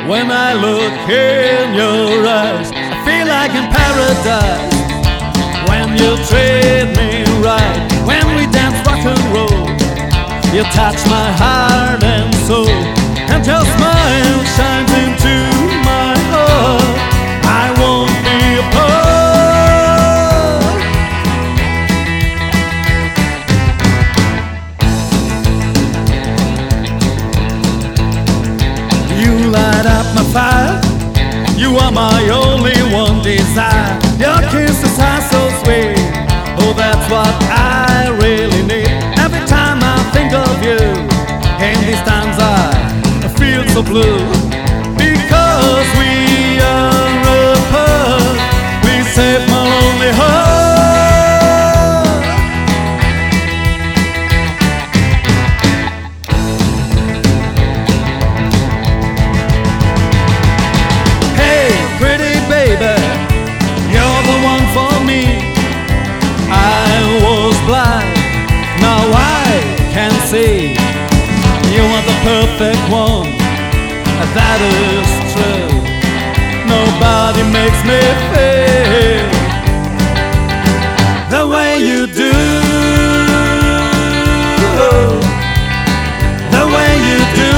When I look in your eyes, I feel like in paradise. When you treat me right, when we dance rock and roll, you touch my heart and soul, and your smile shines into my heart. I won't be apart. You light up my fire, you are my only one desire. Your kisses are so sweet, oh that's what I really need. Every time I think of you, in these times I feel so blue. Because we are apart, please save my lonely heart. Hey, pretty baby, you're the one for me. I was blind, now I can see. You are the perfect one, that is true. Nobody makes me feel the way you do. The way you do.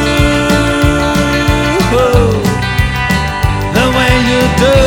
The way you do.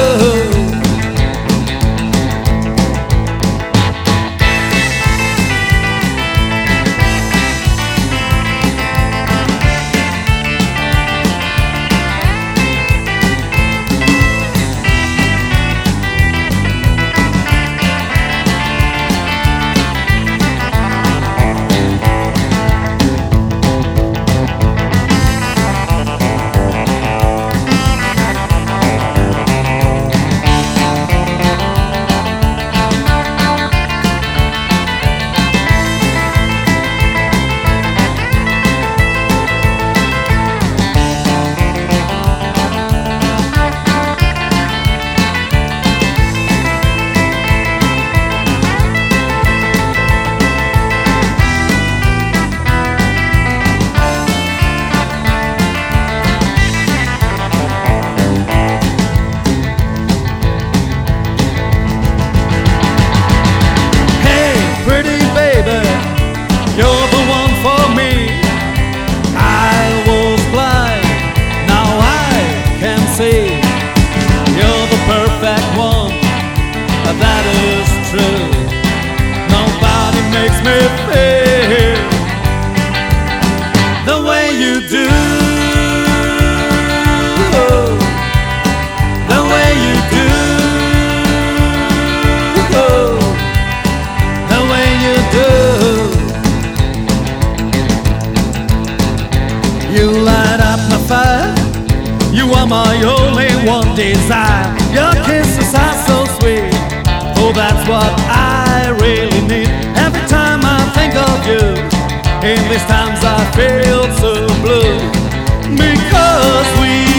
You're the one for me. I was blind, now I can see. You're the perfect one, that is true. Nobody makes me feel the way you do. The way you do. The way you do. You light up my fire, you are my only one desire. Your kisses are so sweet, oh that's what I really need. Every time I think of you, in these times I feel so blue. Because we